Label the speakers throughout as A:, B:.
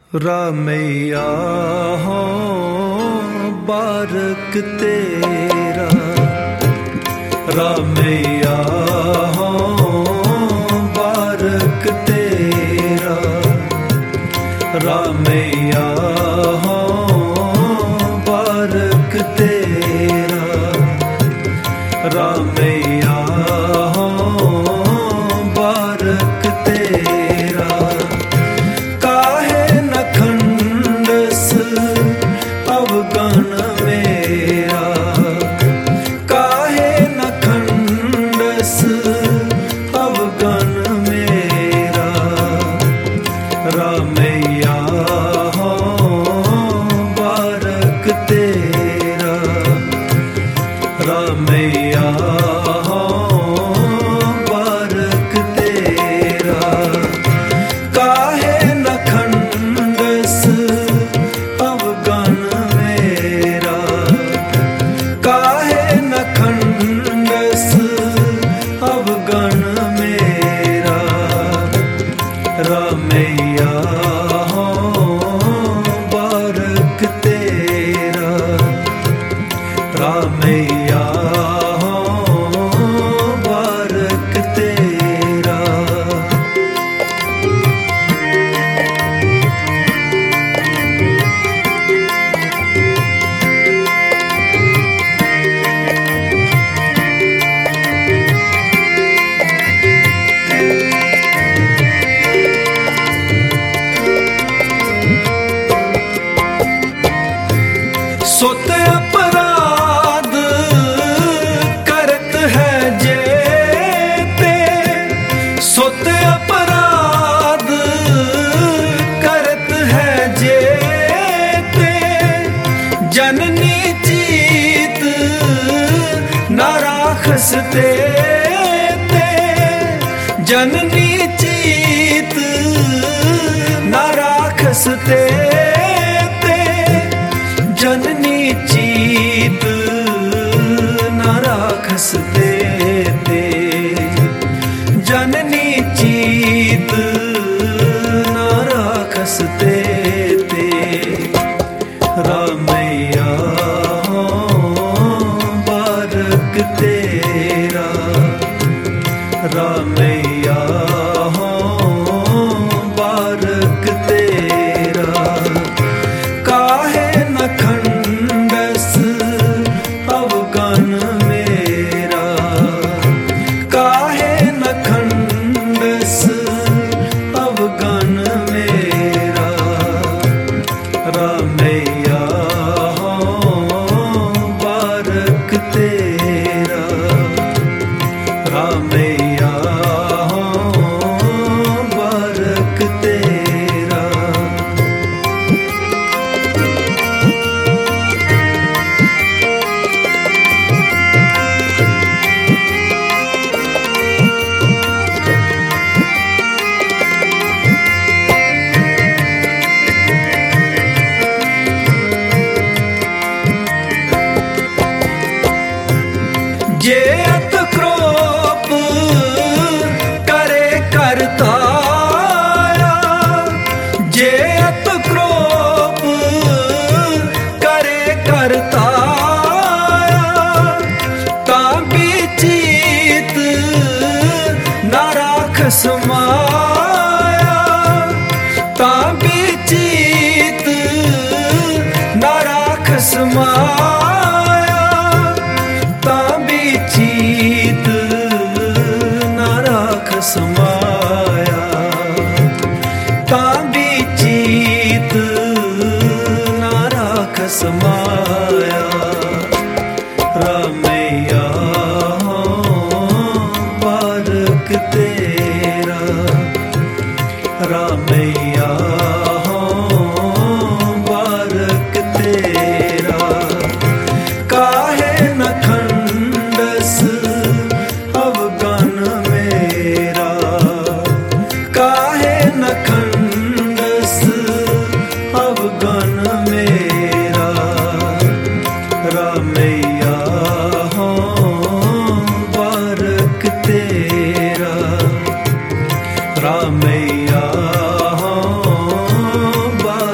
A: रामैया हो बारक तेरा, रामैया हो बारक तेरा, रामैया हो बारक तेरा, रामैया हो बारक तेरा। काहे न खंडस अवगण मेरा, काहे न खंडस अवगण मेरा, रामैया हो बारक तेरा, रामैया हो बारक तेरा। काहे न खंडस अवगण मेरा, काहे न खंडस अवगण मेरा, रामैया हो बारक तेरा, रामैया हो बारक तेरा। सोते अपराध करत है जेते, सोते अपराध करत है जेते, जननी चीत न राखस तेते, जननी चीत न राखस तेते, जननी चीत न राखस तेते, जननी चीत न राखस तेते, रामैया हो बारक तेरा, रामैया हो बारक तेरा। काहे न खंडस अवगण मेरा, काहे न खंडस अवगण मेरा, रामैया हो बारक तेरा, रामैया हो बारक तेरा। जे अत क्रोप करे करताया, जे अत क्रोप करे करताया, तांबी चीत न राखस माया, तांबी चीत न राखस माया, तांबी चीत न राखस माया, तांबी चीत न राखस माया, रामैया हो बारक तेरा, रामैया हो बारक तेरा। काहे न खंडस अवगण मेरा, काहे न खंडस अवगण मेरा, रामैया हो बारक तेरा, रामैया हो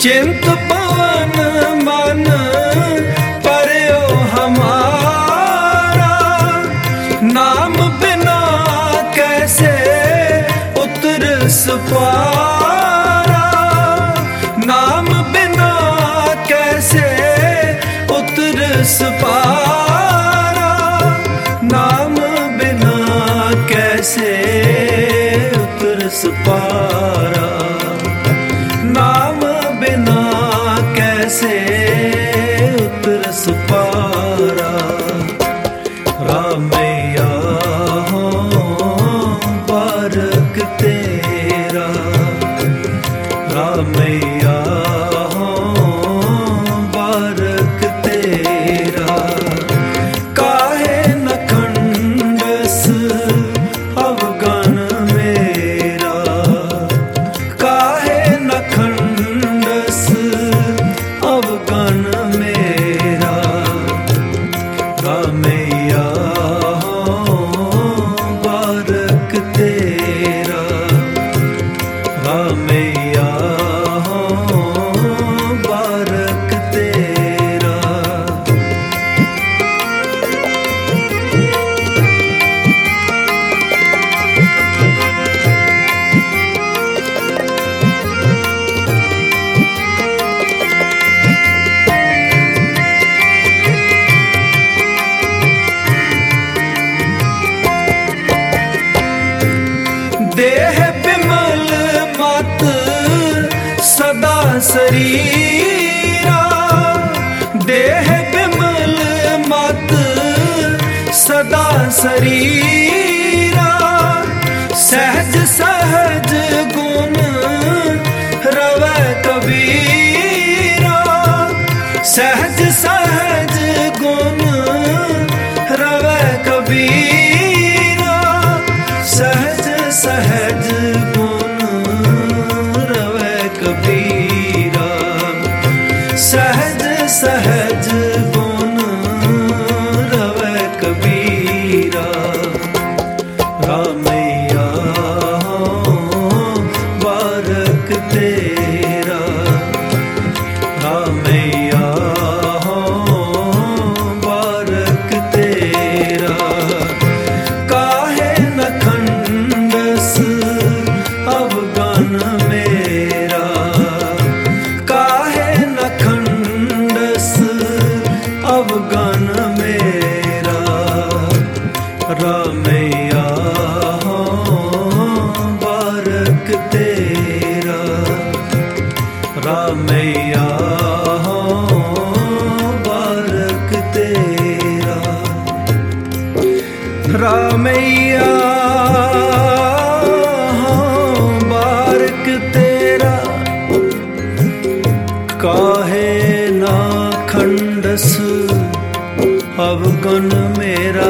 A: चिंत पवन मन पर्यो हमारा, नाम बिना कैसे उतरस पारा, नाम बिना कैसे उतरस पारा, नाम बिना कैसे उतरस पारा, नाम बिना कैसे उतरस पारा। रामैया हो बारक तेरा, रामैया हो बारक तेरा, काहे न खंडस अवगन मेरा, काहे न खंडस अवगन मेरा। रामैया हो बारक तेरा, रामैया हो बारक तेरा। देह बिमल मत सदा शरीरा, देह बिमल मत सदा शरीरा, सहज सहज गुण रवै कबीरा, सहज सहज गुण रवै कबीरा, सहज सहज गुण रवै कबीरा, सहज सहज गुण रवै कबीरा। रामैया हो बारक तेरा, रामैया हो बारक तेरा, काहे न खंडस अवगन मेरा, काहे न खंडस अवगन मेरा। रामैया हो बारक तेरा, रामैया हो बारक तेरा। रामैया हो बारक तेरा, काहे ना खंडस अवगुण मेरा।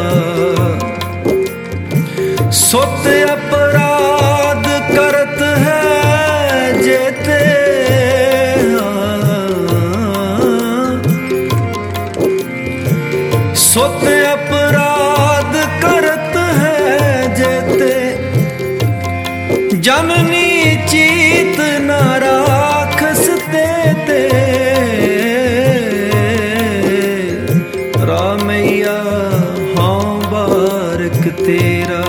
A: सुत अपराध करत है जेते, सुत अपराध करत है जेते, जननी चीत न राखस देते। रामैया हाँ बारक तेरा,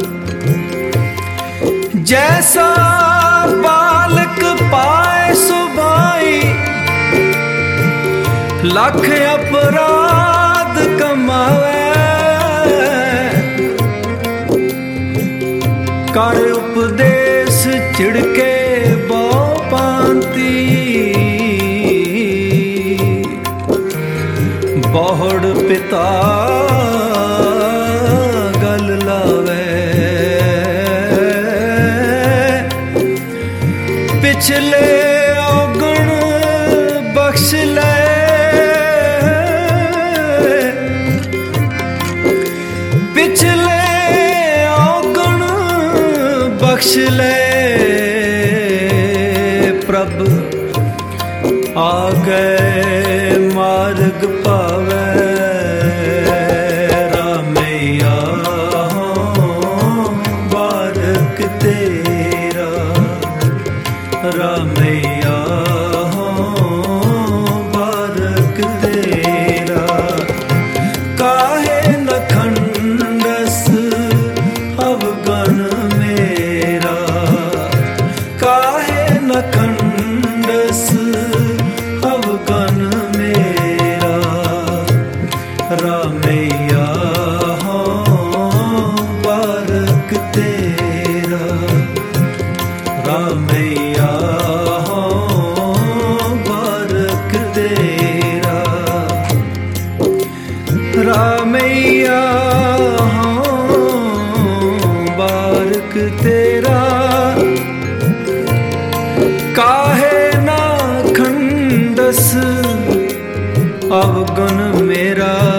A: जैसा बालक पाए सुभाई, लख अपराध कमावे। कर उपदेश चिड़के बो पांति, बहुड़ पिता गल लावे। पिछले औगुण बख्श ले, पिछले औगुण बख्श ले। प्रभ आगे मार्ग पावे। रामैया हो बारक तेरा, रामैया लखंडस अवगन मेरा रामैया बारक तेरा रामैया बारक तेरा रामैया बारक तेरा काहे ना खंडस अवगुण मेरा